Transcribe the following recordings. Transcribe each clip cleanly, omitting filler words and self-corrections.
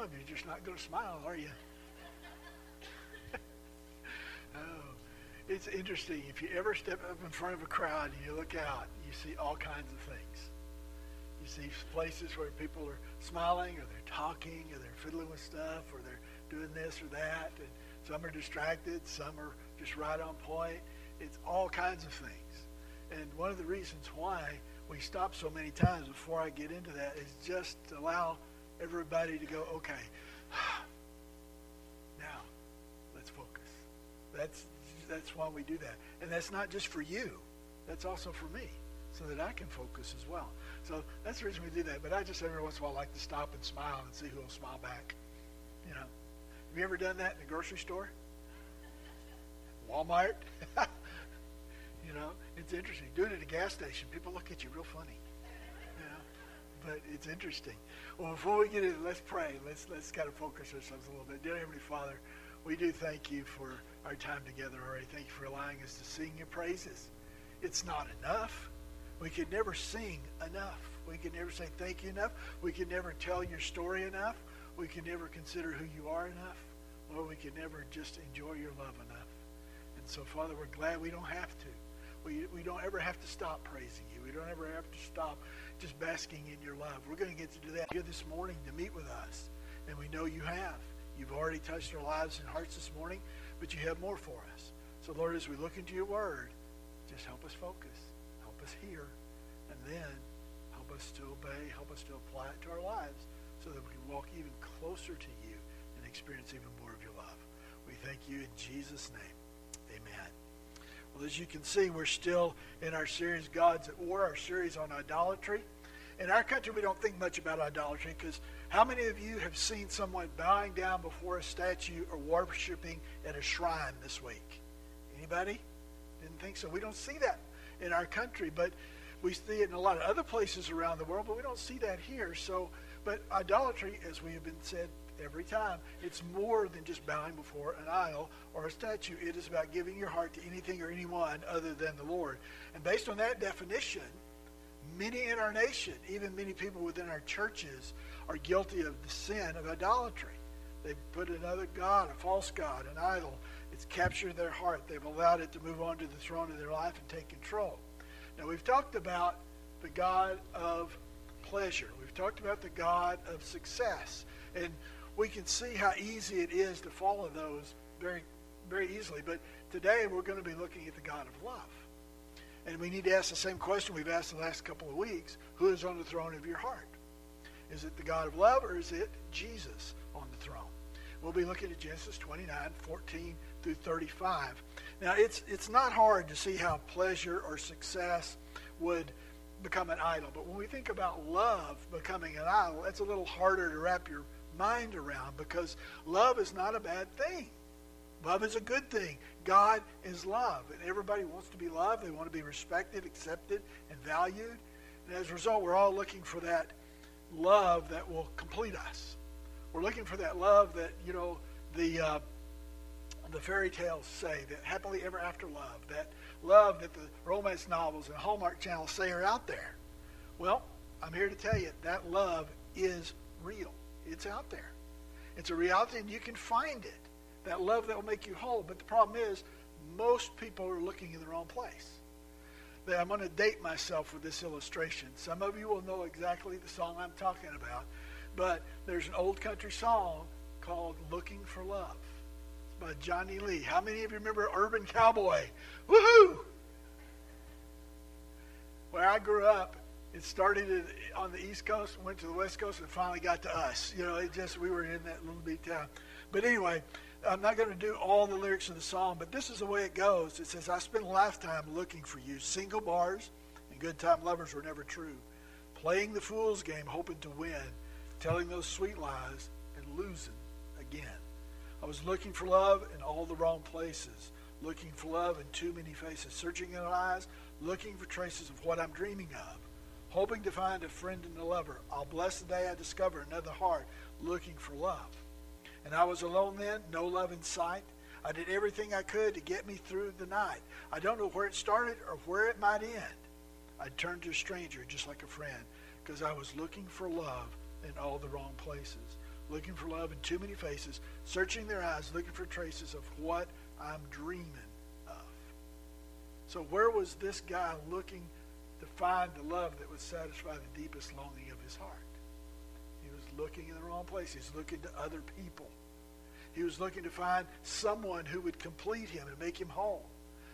love, you're just not going to smile, are you? Oh, it's interesting. If you ever step up in front of a crowd and you look out, you see all kinds of things. You see places where people are smiling, or they're talking, or they're fiddling with stuff, or they're doing this or that. And some are distracted. Some are just right on point. It's all kinds of things. And one of the reasons why we stop so many times before I get into that is just to allow everybody to go, okay, now let's focus. That's why we do that. And that's not just for you. That's also for me, so that I can focus as well. So that's the reason we do that. But I just every once in a while like to stop and smile and see who will smile back. You know, have you ever done that in the grocery store? Walmart? You know, it's interesting. Do it at a gas station. People look at you real funny. You know, but it's interesting. Well, before we get into it, let's pray. Let's kind of focus ourselves a little bit. Dear Heavenly Father, we do thank you for our time together already. Thank you for allowing us to sing your praises. It's not enough. We could never sing enough. We could never say thank you enough. We could never tell your story enough. We could never consider who you are enough. Lord, we could never just enjoy your love enough. And so, Father, we're glad we don't have to. We don't ever have to stop praising you. We don't ever have to stop just basking in your love. We're going to get to do that here this morning to meet with us. And we know you have. You've already touched our lives and hearts this morning, but you have more for us. So, Lord, as we look into your word, just help us focus. Help us hear. And then help us to obey. Help us to apply it to our lives so that we can walk even closer to you and experience even more of your love. We thank you in Jesus' name. Amen. Well, as you can see, we're still in our series, God's at War, our series on idolatry. In our country, we don't think much about idolatry because how many of you have seen someone bowing down before a statue or worshiping at a shrine this week? Anybody? Didn't think so. We don't see that in our country, but we see it in a lot of other places around the world, but we don't see that here. So, but idolatry, as we have been said every time, it's more than just bowing before an idol or a statue. It is about giving your heart to anything or anyone other than the Lord. And based on that definition, many in our nation, even many people within our churches, are guilty of the sin of idolatry. They've put another god, a false god, an idol. It's captured their heart. They've allowed it to move on to the throne of their life and take control. Now, we've talked about the God of pleasure. We've talked about the God of success. And we can see how easy it is to follow those very, very easily. But today we're going to be looking at the God of love. And we need to ask the same question we've asked the last couple of weeks. Who is on the throne of your heart? Is it the God of love, or is it Jesus on the throne? We'll be looking at Genesis 29, 14 through 35. Now, it's not hard to see how pleasure or success would become an idol. But when we think about love becoming an idol, that's a little harder to wrap your mind around, because love is not a bad thing. Love is a good thing. God is love, and everybody wants to be loved. They want to be respected, accepted, and valued. And as a result, we're all looking for that love that will complete us. We're looking for that love that, you know, the fairy tales say, that happily ever after love, that love that the romance novels and Hallmark channels say are out there. Well, I'm here to tell you that love is real. It's out there. It's a reality, and you can find it. That love that will make you whole. But the problem is, most people are looking in the wrong place. I'm going to date myself with this illustration. Some of you will know exactly the song I'm talking about. But there's an old country song called Looking for Love. It's by Johnny Lee. How many of you remember Urban Cowboy? Woohoo! Where I grew up, it started on the East Coast, went to the West Coast, and finally got to us. You know, we were in that little bitty town. But anyway, I'm not going to do all the lyrics of the song, but this is the way it goes. It says, I spent a lifetime looking for you. Single bars and good time lovers were never true. Playing the fool's game, hoping to win. Telling those sweet lies and losing again. I was looking for love in all the wrong places. Looking for love in too many faces. Searching in eyes, looking for traces of what I'm dreaming of. Hoping to find a friend and a lover. I'll bless the day I discover another heart looking for love. And I was alone then, no love in sight. I did everything I could to get me through the night. I don't know where it started or where it might end. I turned to a stranger just like a friend because I was looking for love in all the wrong places. looking for love in too many faces, searching their eyes, looking for traces of what I'm dreaming of. So where was this guy looking to find the love that would satisfy the deepest longing of his heart? He was looking in the wrong place. He's looking to other people. He was looking to find someone who would complete him and make him whole.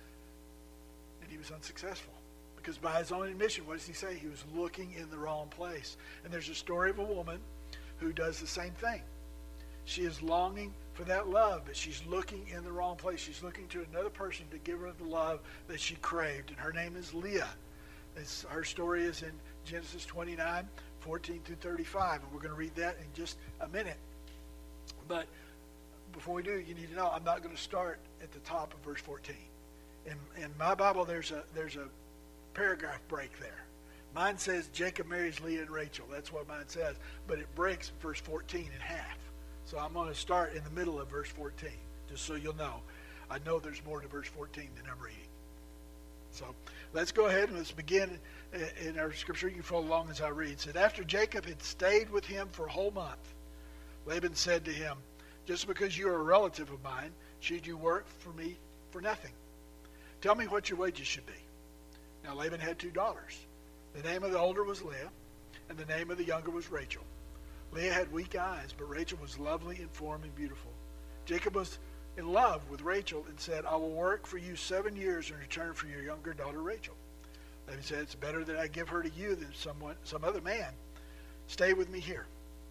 And he was unsuccessful. Because by his own admission, what does he say? He was looking in the wrong place. And there's a story of a woman who does the same thing. She is longing for that love, but she's looking in the wrong place. She's looking to another person to give her the love that she craved. And her name is Leah. Her story is in Genesis 29, 14 through 35. And we're going to read that in just a minute. But before we do, you need to know I'm not going to start at the top of verse 14. In my Bible, there's a paragraph break there. Mine says Jacob marries Leah and Rachel. That's what mine says. But it breaks verse 14 in half. So I'm going to start in the middle of verse 14, just so you'll know. I know there's more to verse 14 than I'm reading. So let's go ahead and let's begin in our scripture. You can follow along as I read. It said, after Jacob had stayed with him for a whole month, Laban said to him, just because you are a relative of mine, should you work for me for nothing? Tell me what your wages should be. Now Laban had 2 daughters. The name of the older was Leah, and the name of the younger was Rachel. Leah had weak eyes, but Rachel was lovely in form and beautiful. Jacob was in love with Rachel and said, I will work for you 7 years in return for your younger daughter Rachel. Laban said, it's better that I give her to you than some other man. Stay with me here.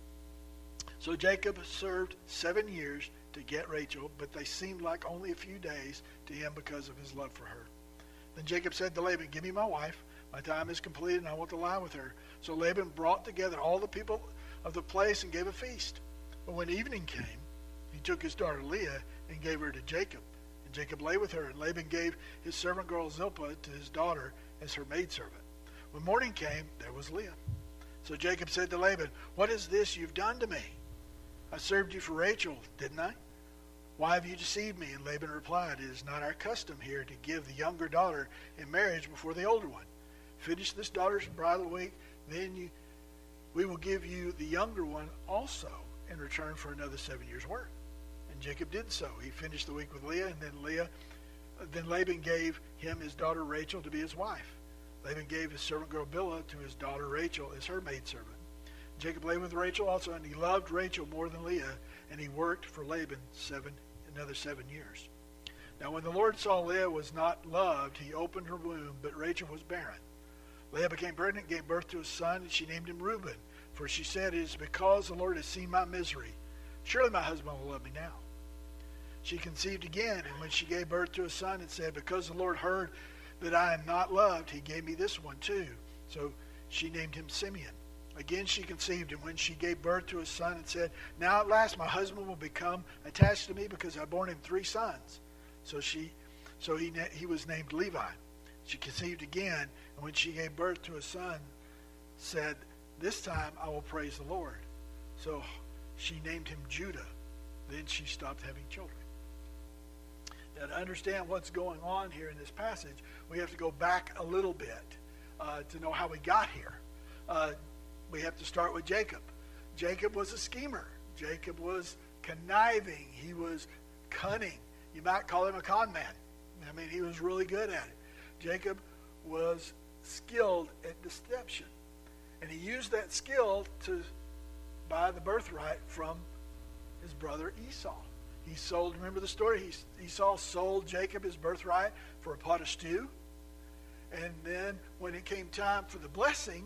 So Jacob served 7 years to get Rachel, but they seemed like only a few days to him because of his love for her. Then Jacob said to Laban, give me my wife. My time is completed, and I want to lie with her. So Laban brought together all the people of the place and gave a feast. But when evening came, he took his daughter Leah and gave her to Jacob. And Jacob lay with her, and Laban gave his servant girl Zilpah to his daughter as her maidservant. When morning came, there was Leah. So Jacob said to Laban, what is this you've done to me? I served you for Rachel, didn't I? Why have you deceived me? And Laban replied, it is not our custom here to give the younger daughter in marriage before the older one. Finish this daughter's bridal week, then we will give you the younger one also in return for another 7 years' work. And Jacob did so. He finished the week with Leah, and then Laban gave him his daughter Rachel to be his wife. Laban gave his servant girl Bilhah to his daughter Rachel as her maidservant. Jacob lay with Rachel also, and he loved Rachel more than Leah, and he worked for Laban another 7 years. Now when the Lord saw Leah was not loved, he opened her womb, but Rachel was barren. Leah became pregnant, gave birth to a son, and she named him Reuben, for she said, it is because the Lord has seen my misery. Surely my husband will love me now. She conceived again, and when she gave birth to a son, and said, because the Lord heard that I am not loved, he gave me this one too. So she named him Simeon. Again she conceived, and when she gave birth to a son, and said, now at last my husband will become attached to me, because I born him 3 sons. So he was named Levi. She conceived again, and when she gave birth to a son, said, this time I will praise the Lord. So she named him Judah. Then she stopped having children. Now to understand what's going on here in this passage, we have to go back a little bit to know how we got here. We have to start with Jacob. Jacob was a schemer. Jacob was conniving. He was cunning. You might call him a con man. I mean, he was really good at it. Jacob was skilled at deception. And he used that skill to buy the birthright from his brother Esau. He sold, remember the story? Esau sold Jacob his birthright for a pot of stew. And then when it came time for the blessing,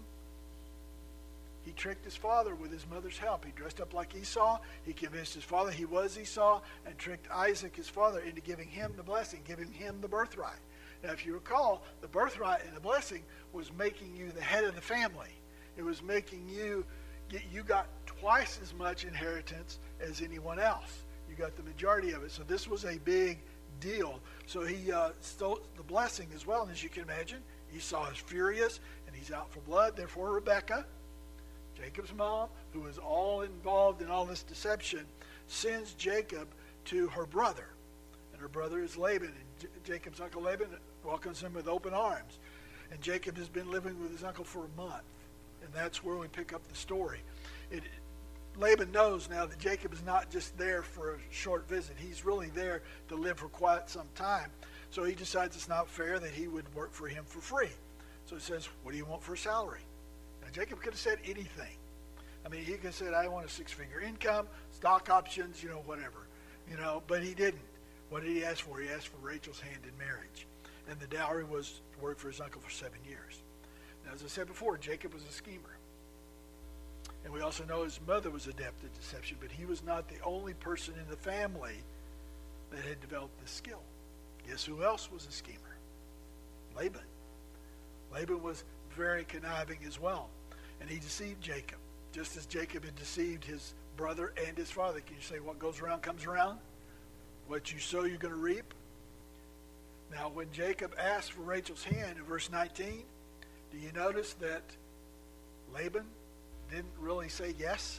he tricked his father with his mother's help. He dressed up like Esau. He convinced his father he was Esau and tricked Isaac, his father, into giving him the blessing, giving him the birthright. Now, if you recall, the birthright and the blessing was making you the head of the family. It was making you got twice as much inheritance as anyone else. You got the majority of it. So this was a big deal. So he stole the blessing as well. And as you can imagine, Esau is furious and he's out for blood. Therefore, Rebekah, Jacob's mom, who was all involved in all this deception, sends Jacob to her brother. And her brother is Laban. And Jacob's uncle Laban welcomes him with open arms. And Jacob has been living with his uncle for a month. And that's where we pick up the story. Laban knows now that Jacob is not just there for a short visit. He's really there to live for quite some time. So he decides it's not fair that he would work for him for free. So he says, what do you want for a salary? Now, Jacob could have said anything. I mean, he could have said, I want a 6-figure income, stock options, whatever. But he didn't. What did he ask for? He asked for Rachel's hand in marriage. And the dowry was to work for his uncle for 7 years. Now, as I said before, Jacob was a schemer. And we also know his mother was adept at deception, but he was not the only person in the family that had developed this skill. Guess who else was a schemer? Laban. Laban was very conniving as well. And he deceived Jacob, just as Jacob had deceived his brother and his father. Can you say what goes around comes around? What you sow, you're going to reap. Now, when Jacob asked for Rachel's hand in verse 19, do you notice that Laban didn't really say yes?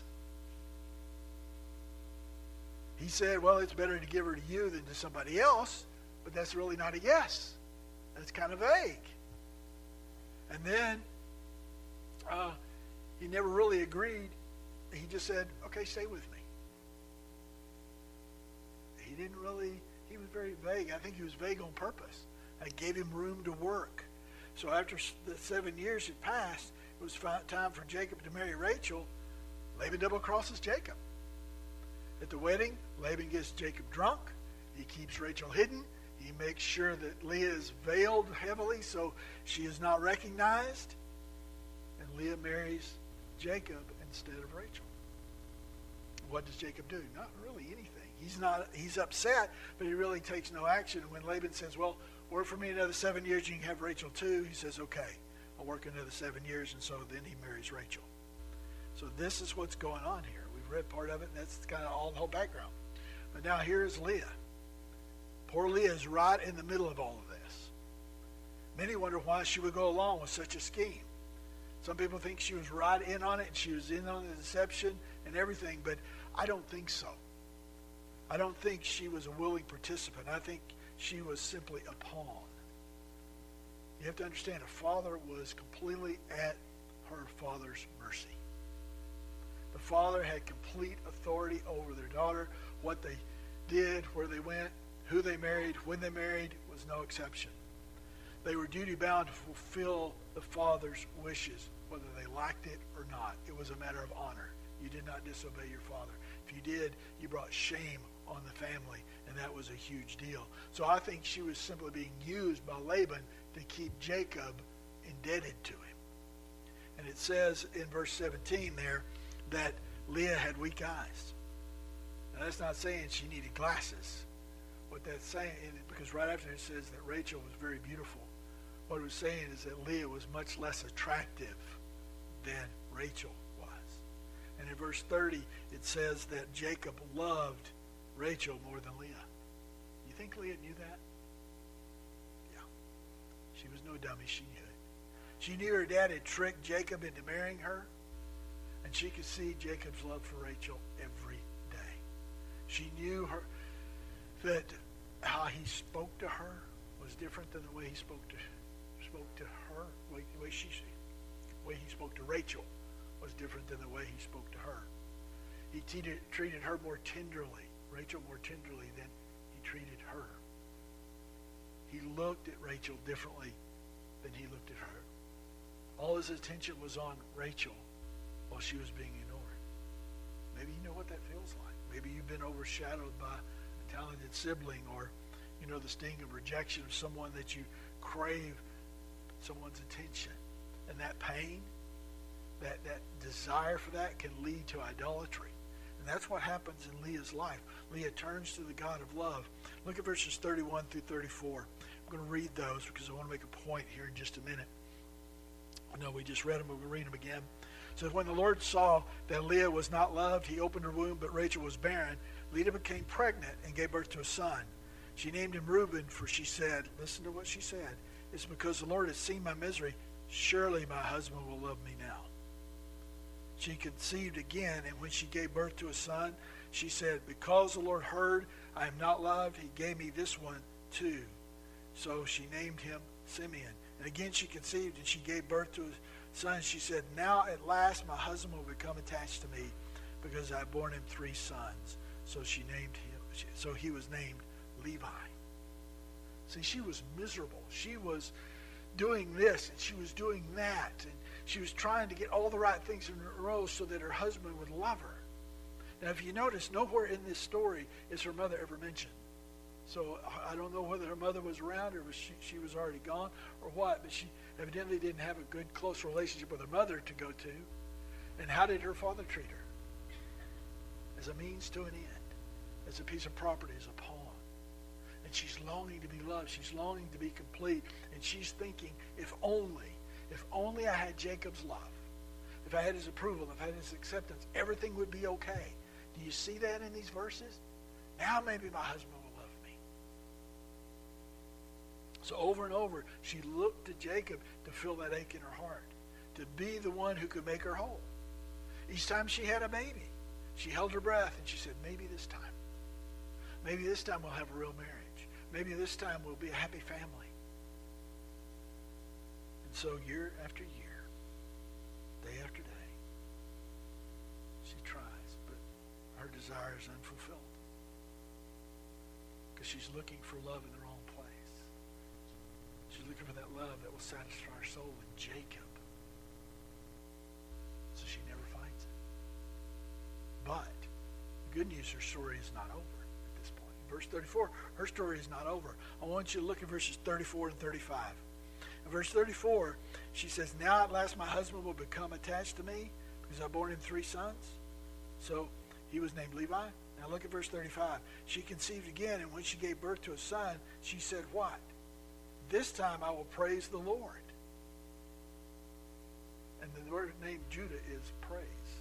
He said, well, it's better to give her to you than to somebody else, but that's really not a yes. That's kind of vague. And then he never really agreed. He just said, okay, stay with me. He was very vague. I think he was vague on purpose. I gave him room to work. So after the 7 years had passed, it was time for Jacob to marry Rachel. Laban double crosses Jacob. At the wedding, Laban gets Jacob drunk. He keeps Rachel hidden. He makes sure that Leah is veiled heavily so she is not recognized. And Leah marries Jacob instead of Rachel. What does Jacob do? Not really anything. He's upset, but he really takes no action. And when Laban says, well, work for me another 7 years, you can have Rachel too, he says, okay, I'll work another 7 years. And so then he marries Rachel. So this is what's going on here. We've read part of it, and that's kind of all the whole background. But now here's Leah. Poor Leah is right in the middle of all of this. Many wonder why she would go along with such a scheme. Some people think she was right in on it, and she was in on the deception and everything, but I don't think so. I don't think she was a willing participant. I think she was simply a pawn. You have to understand, a father was completely at her father's mercy. The father had complete authority over their daughter. What they did, where they went, who they married, when they married, was no exception. They were duty-bound to fulfill the father's wishes, whether they liked it or not. It was a matter of honor. You did not disobey your father. If you did, you brought shame on the family, and that was a huge deal. So I think she was simply being used by Laban to keep Jacob indebted to him. And it says in verse 17 there that Leah had weak eyes. Now that's not saying she needed glasses. What that's saying, because right after it says that Rachel was very beautiful, what it was saying is that Leah was much less attractive than Rachel was. And in verse 30, it says that Jacob loved Rachel more than Leah. You think Leah knew that? Yeah. She was no dummy. She knew it. She knew her dad had tricked Jacob into marrying her, and she could see Jacob's love for Rachel every day. She knew that how he spoke to her was different than the way he spoke to her. The way he spoke to Rachel was different than the way he spoke to her. He treated her more tenderly, Rachel more tenderly than he treated her. He looked at Rachel differently than he looked at her. All his attention was on Rachel while she was being ignored. Maybe you know what that feels like. Maybe you've been overshadowed by a talented sibling, or the sting of rejection of someone that you crave someone's attention. And that pain, that desire for that can lead to idolatry. And that's what happens in Leah's life. Leah turns to the God of love. Look at verses 31 through 34. I'm going to read those because I want to make a point here in just a minute. I know we just read them, but we'll read them again. It says, when the Lord saw that Leah was not loved, he opened her womb, but Rachel was barren. Leah became pregnant and gave birth to a son. She named him Reuben, for she said, listen to what she said, it's because the Lord has seen my misery. Surely my husband will love me now. She conceived again, and when she gave birth to a son, she said, because the Lord heard I am not loved, he gave me this one too. So she named him Simeon. And again she conceived, and she gave birth to a son. She said, now at last my husband will become attached to me, because I born him 3 sons. So he was named Levi. See, she was miserable. She was doing this and she was doing that, and she was trying to get all the right things in a row so that her husband would love her. Now, if you notice, nowhere in this story is her mother ever mentioned. So I don't know whether her mother was around or she was already gone or what, but she evidently didn't have a good, close relationship with her mother to go to. And how did her father treat her? As a means to an end, as a piece of property, as a pawn. And she's longing to be loved. She's longing to be complete. And she's thinking, if only I had Jacob's love, if I had his approval, if I had his acceptance, everything would be okay. Do you see that in these verses? Now maybe my husband will love me. So over and over, she looked to Jacob to fill that ache in her heart, to be the one who could make her whole. Each time she had a baby, she held her breath and she said, maybe this time we'll have a real marriage. Maybe this time we'll be a happy family. And so year after year, day after day, she tries, but her desire is unfulfilled. Because she's looking for love in the wrong place. She's looking for that love that will satisfy her soul in Jacob. So she never finds it. But the good news, her story is not over. Verse 34, her story is not over. I want you to look at verses 34 and 35. In verse 34, she says, now at last my husband will become attached to me because I bore him 3 sons. So he was named Levi. Now look at verse 35. She conceived again, and when she gave birth to a son, she said, what? This time I will praise the Lord. And the word named Judah is praise.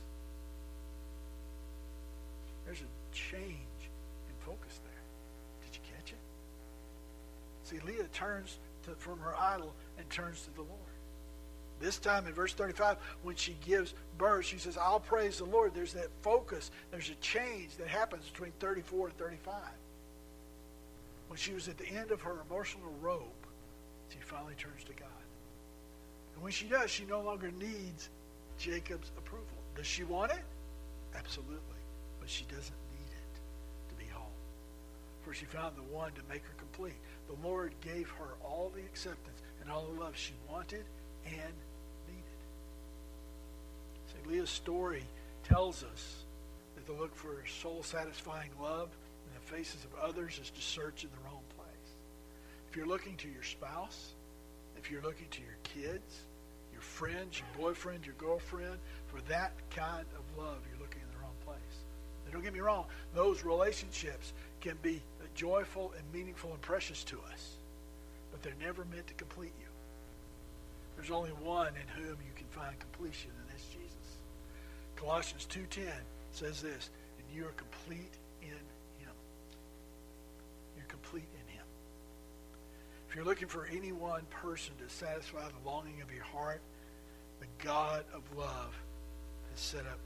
There's a change in focus there. Did you catch it? See, Leah turns from her idol and turns to the Lord. This time in verse 35, when she gives birth, she says, I'll praise the Lord. There's that focus. There's a change that happens between 34 and 35. When she was at the end of her emotional rope, she finally turns to God. And when she does, she no longer needs Jacob's approval. Does she want it? Absolutely. But she doesn't need it to be whole. For she found the one to make her complete. The Lord gave her all the acceptance and all the love she wanted and needed. See, Leah's story tells us that to look for soul-satisfying love in the faces of others is to search in the wrong place. If you're looking to your spouse, if you're looking to your kids, your friends, your boyfriend, your girlfriend, for that kind of love, you're looking in the wrong place. Now, don't get me wrong, those relationships can be joyful and meaningful and precious to us, but they're never meant to complete you. There's only one in whom you can find completion, and that's Jesus. Colossians 2:10 says this, and you are complete in him. You're complete in him. If you're looking for any one person to satisfy the longing of your heart, the God of love is set up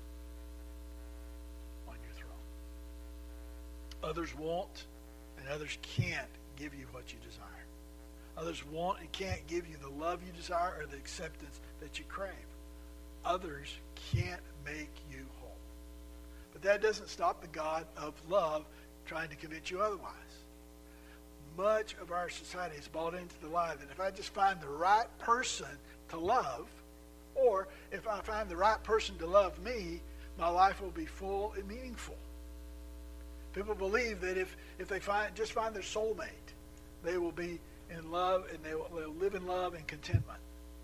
on your throne. Others won't and others can't give you what you desire. Others want and can't give you the love you desire or the acceptance that you crave. Others can't make you whole. But that doesn't stop the God of love trying to convince you otherwise. Much of our society has bought into the lie that if I just find the right person to love, or if I find the right person to love me, my life will be full and meaningful. People believe that if they find their soulmate, they will be in love and they'll live in love and contentment.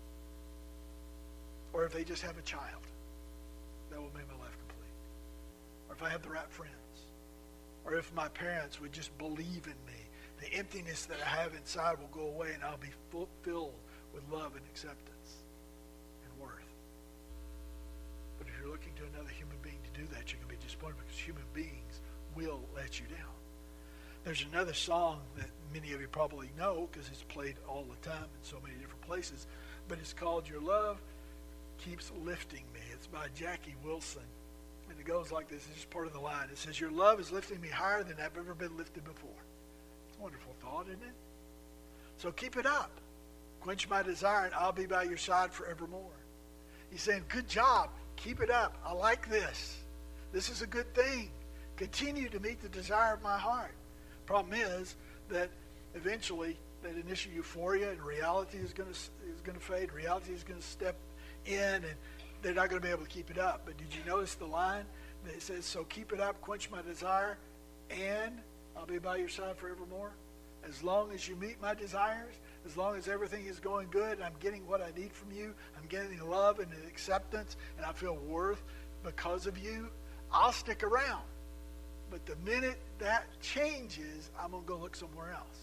Or if they just have a child, that will make my life complete. Or if I have the right friends. Or if my parents would just believe in me, the emptiness that I have inside will go away and I'll be filled with love and acceptance and worth. But if you're looking to another human being to do that, you're going to be disappointed because human beings will let you down. There's another song that many of you probably know because it's played all the time in so many different places, but it's called Your Love Keeps Lifting Me. It's by Jackie Wilson, and it goes like this. It's just part of the line. It says, your love is lifting me higher than I've ever been lifted before. It's a wonderful thought, isn't it? So keep it up. Quench my desire, and I'll be by your side forevermore. He's saying, good job. Keep it up. I like this. This is a good thing. Continue to meet the desire of my heart. Problem is that eventually that initial euphoria and reality is going to fade. Reality is going to step in, and they're not going to be able to keep it up. But did you notice the line that says, so keep it up, quench my desire, and I'll be by your side forevermore? As long as you meet my desires, as long as everything is going good, and I'm getting what I need from you, I'm getting love and acceptance, and I feel worth because of you, I'll stick around. But the minute that changes, I'm going to go look somewhere else.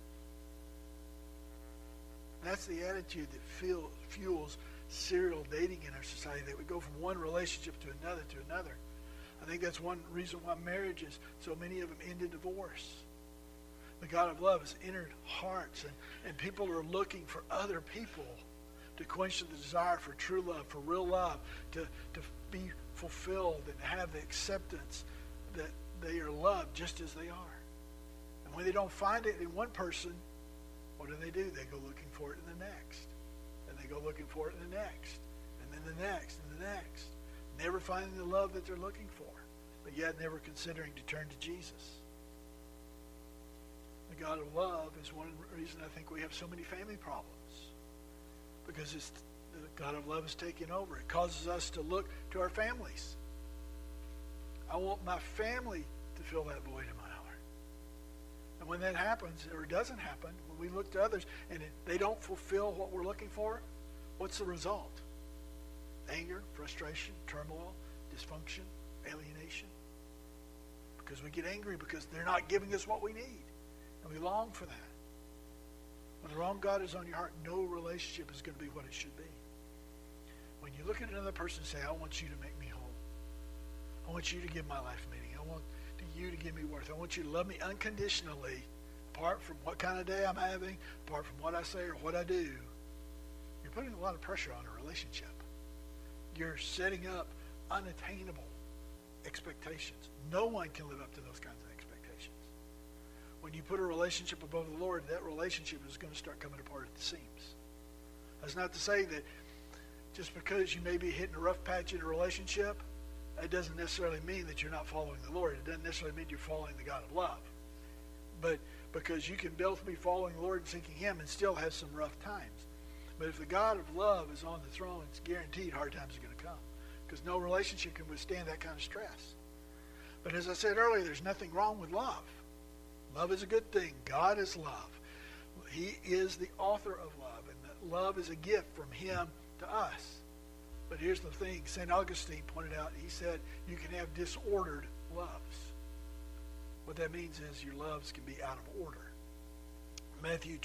That's the attitude that fuels serial dating in our society, that we go from one relationship to another. I think that's one reason why marriages, so many of them end in divorce. The God of love has entered hearts, and people are looking for other people to quench the desire for true love, for real love, to be fulfilled and have the acceptance that they are loved just as they are. And when they don't find it in one person, what do? They go looking for it in the next. And they go looking for it in the next. And then the next and the next. Never finding the love that they're looking for, but yet never considering to turn to Jesus. The God of love is one reason I think we have so many family problems. Because the God of love is taking over. It causes us to look to our families. I want my family to fill that void in my heart. And when that happens, or it doesn't happen, when we look to others and they don't fulfill what we're looking for, what's the result? Anger, frustration, turmoil, dysfunction, alienation. Because we get angry because they're not giving us what we need. And we long for that. When the wrong God is on your heart, no relationship is going to be what it should be. When you look at another person and say, I want you to make me whole. I want you to give my life meaning. I want you to give me worth. I want you to love me unconditionally, apart from what kind of day I'm having, apart from what I say or what I do. You're putting a lot of pressure on a relationship. You're setting up unattainable expectations. No one can live up to those kinds of expectations. When you put a relationship above the Lord, that relationship is going to start coming apart at the seams. That's not to say that just because you may be hitting a rough patch in a relationship, that doesn't necessarily mean that you're not following the Lord. It doesn't necessarily mean you're following the God of love. But because you can both be following the Lord and seeking Him and still have some rough times. But if the God of love is on the throne, it's guaranteed hard times are going to come. Because no relationship can withstand that kind of stress. But as I said earlier, there's nothing wrong with love. Love is a good thing. God is love. He is the author of love. And that love is a gift from Him to us. But here's the thing. St. Augustine pointed out, he said, you can have disordered loves. What that means is your loves can be out of order. Matthew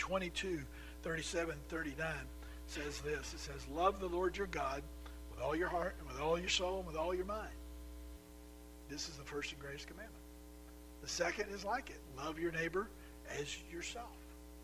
22:37-39 says this. It says, love the Lord your God with all your heart and with all your soul and with all your mind. This is the first and greatest commandment. The second is like it. Love your neighbor as yourself.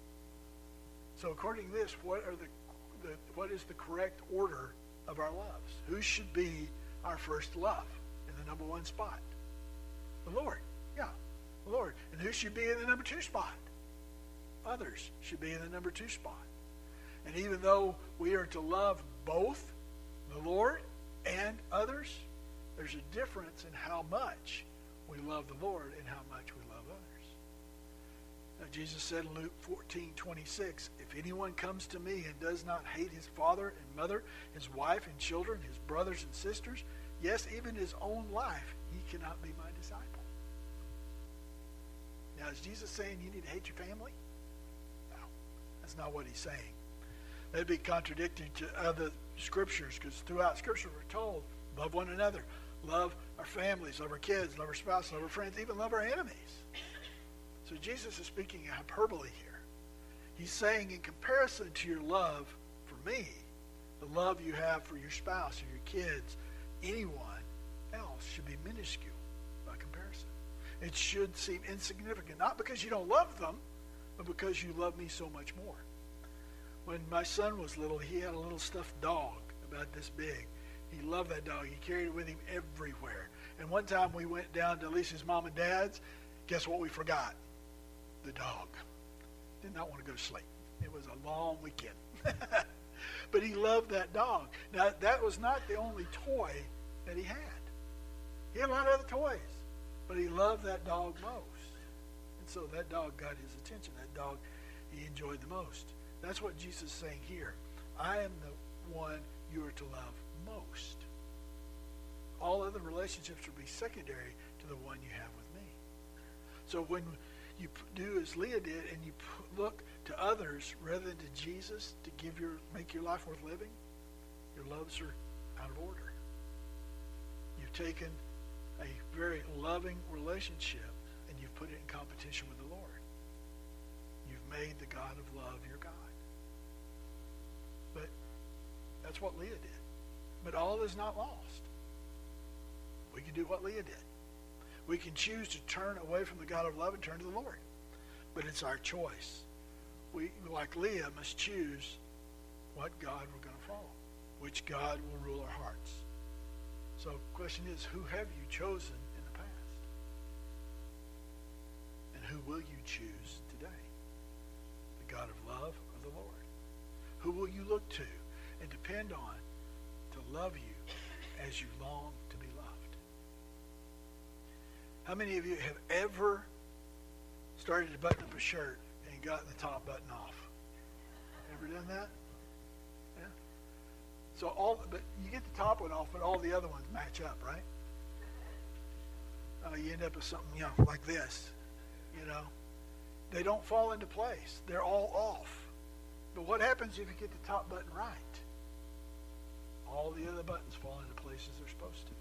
So according to this, what is the correct order of our loves? Who should be our first love in the number one spot? The Lord. Yeah, the Lord. And who should be in the number two spot? Others should be in the number two spot. And even though we are to love both the Lord and others, there's a difference in how much we love the Lord and how much we love others. Now, Jesus said in Luke 14:26, if anyone comes to me and does not hate his father and mother, his wife and children, his brothers and sisters, yes, even his own life, he cannot be my disciple. Now, is Jesus saying you need to hate your family? No, that's not what he's saying. That'd be contradicting to other scriptures, because throughout Scripture we're told, love one another, love our families, love our kids, love our spouse, love our friends, even love our enemies. So Jesus is speaking hyperbole here. He's saying in comparison to your love for me, the love you have for your spouse or your kids, anyone else should be minuscule by comparison. It should seem insignificant, not because you don't love them, but because you love me so much more. When my son was little, he had a little stuffed dog about this big. He loved that dog. He carried it with him everywhere. And one time we went down to Lisa's mom and dad's. Guess what we forgot? The dog. Did not want to go to sleep. It was a long weekend. But he loved that dog. Now, that was not the only toy that he had. He had a lot of other toys, but he loved that dog most. And so that dog got his attention. That dog he enjoyed the most. That's what Jesus is saying here. I am the one you are to love most. All other relationships will be secondary to the one you have with me. So when you do as Leah did and you look to others rather than to Jesus to make your life worth living, your loves are out of order. You've taken a very loving relationship and you've put it in competition with the Lord. You've made the God of love your God. But that's what Leah did. But all is not lost. We can do what Leah did. We can choose to turn away from the God of love and turn to the Lord. But it's our choice. We, like Leah, must choose what God we're going to follow, which God will rule our hearts. So the question is, who have you chosen in the past? And who will you choose today? The God of love or the Lord? Who will you look to and depend on to love you as you long to be loved? How many of you have ever started to button up a shirt and gotten the top button off? Ever done that? Yeah. So but you get the top one off, but all the other ones match up, right? You end up with something, like this. They don't fall into place. They're all off. But what happens if you get the top button right? All the other buttons fall into places they're supposed to.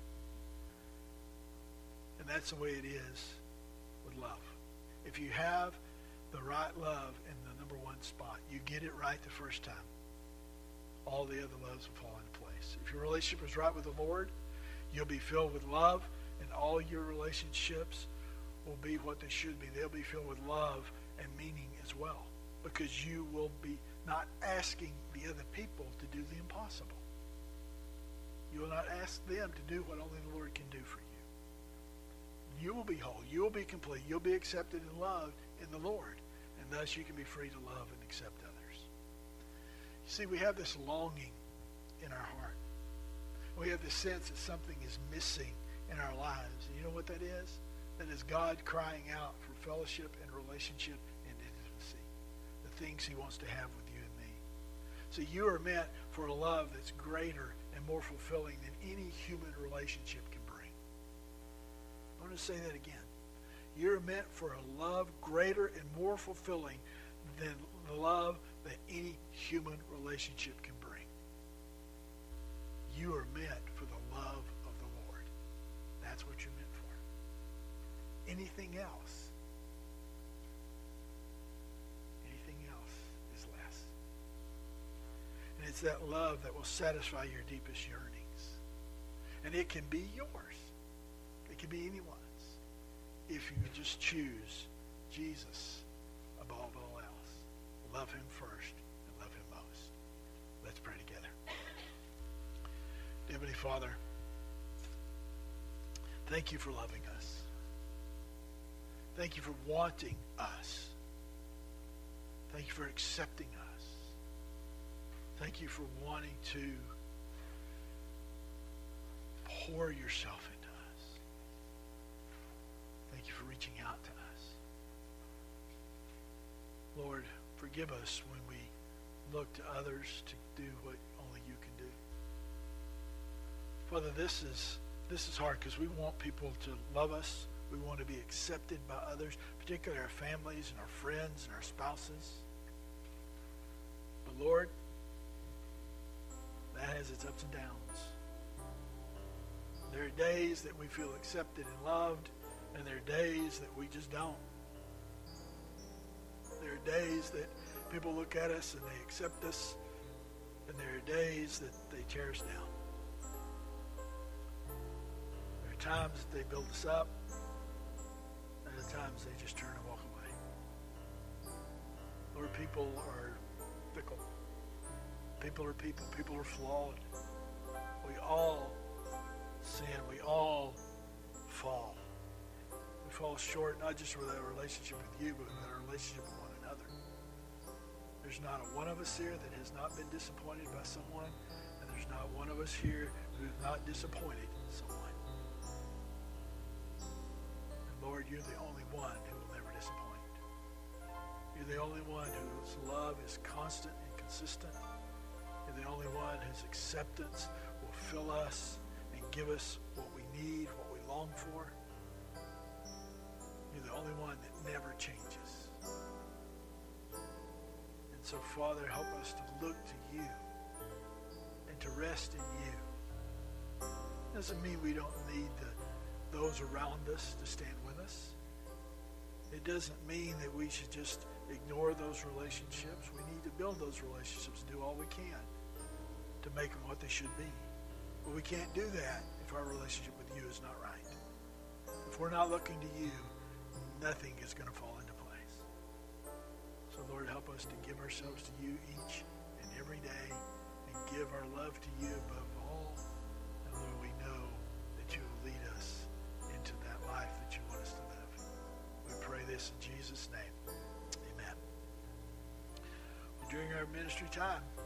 And that's the way it is with love. If you have the right love in the number one spot, you get it right the first time, all the other loves will fall into place. If your relationship is right with the Lord, you'll be filled with love, and all your relationships will be what they should be. They'll be filled with love and meaning as well, because you will be not asking the other people to do the impossible. You will not ask them to do what only the Lord can do for you. You will be whole. You will be complete. You'll be accepted and loved in the Lord. And thus you can be free to love and accept others. You see, we have this longing in our heart. We have this sense that something is missing in our lives. And you know what that is? That is God crying out for fellowship and relationship and intimacy. The things he wants to have with you and me. So you are meant for a love that's greater and more fulfilling than any human relationship can bring. I want to say that again. You're meant for a love greater and more fulfilling than the love that any human relationship can bring. You are meant for the love of the Lord. That's what you're meant for. Anything else is less. And it's that love that will satisfy your deepest yearnings. And it can be yours. It can be anyone's. If you just choose Jesus above all else. Love him first and love him most. Let's pray together. Heavenly Father, thank you for loving us. Thank you for wanting us. Thank you for accepting us. Thank you for wanting to pour yourself into us. Thank you for reaching out to us. Lord, forgive us when we look to others to do what only you can do. Father, this is hard because we want people to love us. We want to be accepted by others, particularly our families and our friends and our spouses. But Lord, that has its ups and downs. There are days that we feel accepted and loved, and there are days that we just don't. There are days that people look at us and they accept us, and there are days that they tear us down. There are times that they build us up, and at times they just turn and walk away. Lord, people are fickle. People are people. People are flawed. We all sin. We all fall. We fall short, not just with our relationship with you, but with our relationship with one another. There's not a one of us here that has not been disappointed by someone, and there's not one of us here who has not disappointed someone. Lord, you're the only one who will never disappoint. You're the only one whose love is constant and consistent. You're the only one whose acceptance will fill us and give us what we need, what we long for. You're the only one that never changes. And so, Father, help us to look to you and to rest in you. Doesn't mean we don't need those around us to stand with us. It doesn't mean that we should just ignore those relationships. We need to build those relationships and do all we can to make them what they should be. But we can't do that if our relationship with you is not right. If we're not looking to you, nothing is going to fall into place. So, Lord, help us to give ourselves to you each and every day and give our love to you above all. And, Lord, we know that you will lead us into that life that you want us to live. We pray this in Jesus' name. Amen. During our ministry time,